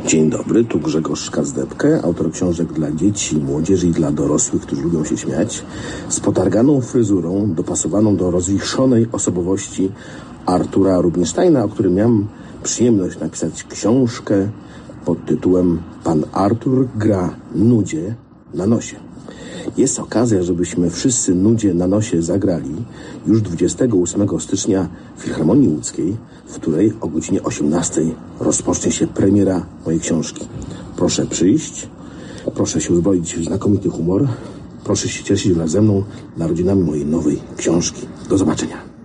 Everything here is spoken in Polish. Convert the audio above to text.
Dzień dobry, tu Grzegorz Kazdebkę, autor książek dla dzieci, młodzieży i dla dorosłych, którzy lubią się śmiać, z potarganą fryzurą, dopasowaną do rozwichrzonej osobowości Artura Rubinsteina, o którym miałem przyjemność napisać książkę pod tytułem Pan Artur gra nudzie na nosie. Jest okazja, żebyśmy wszyscy nudzie na nosie zagrali już 28 stycznia w Filharmonii Łódzkiej, w której o godzinie 18 rozpocznie się premiera mojej książki. Proszę przyjść, proszę się uzbroić w znakomity humor, proszę się cieszyć wraz ze mną narodzinami mojej nowej książki. Do zobaczenia.